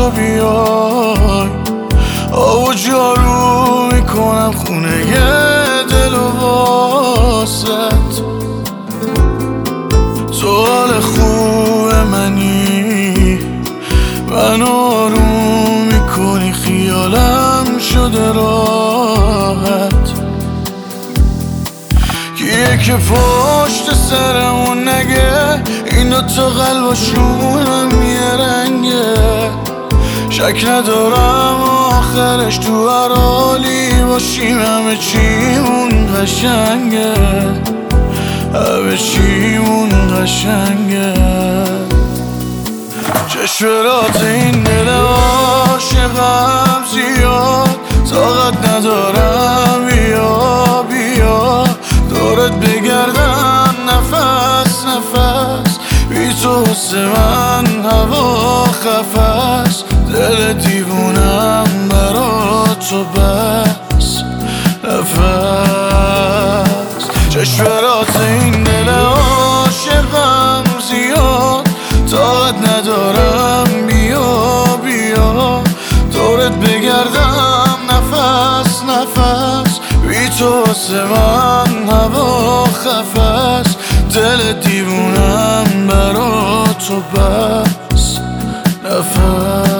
تو بیای، آب و جارو میکنم خونه دل و واسط. تو حال خوب منی، من آروم میکنی، خیالم شده راحت. کیه که پشت سرمون نگه، این دوتا قلباشونم یه رنگه. شک ندارم آخرش تو هر حالی باشیم، همه چیمون قشنگه، همه چیمون قشنگه. چشمرات این دل عاشقم زیاد، طاقت ندارم بیا بیا دورت بگردم نفس نفس. بی تو حس من هوا خفست، دل دیوونم برا تو بس نفس. چشمرات این دل عاشقم زیاد، طاقت ندارم بیا بیا دورت بگردم نفس نفس. بی تو حس من هوا خفست، دل دیوونم برا تو بس نفس.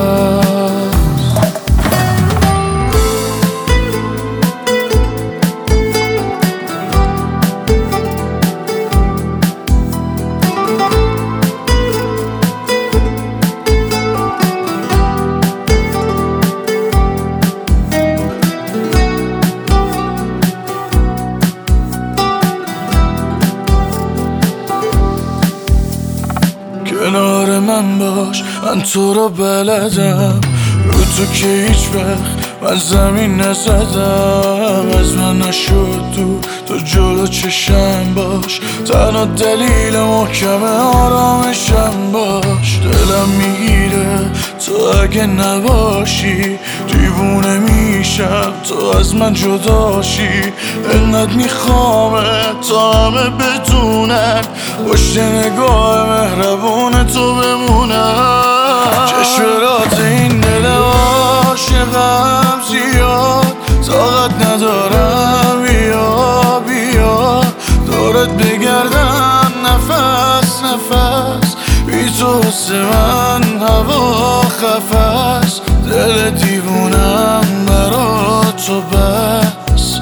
کنار من باش، من تو رو بلدم، رو تو که هیچ وقت من زمین نزدم. از من نشد تو جلو چشم باش، تنها دلیل محکم آرامشم باش. دلم میگیره تو اگه نباشی، دیوونه میشم تو از من جداشی. انقدر میخوامه تا همه بدونن، پشت نگاه مهربون تو بمونم. چشمرات این دل عاشقم زیاد، طاقت ندارم بیا بیا دورت بگردم نفس نفس. بی تو حس من هوا خفست، دل دیوونم برا تو بس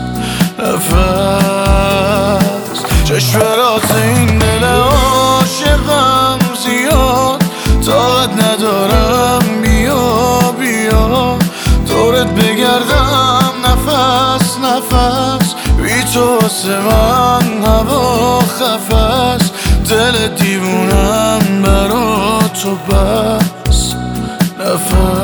نفس. چشمرات این دل عاشقم زیاد، طاقت ندارم بیا بیا دورت بگردم نفس نفس. بی تو حس من هوا خفست، دل دیوونم برا تو بس نفس.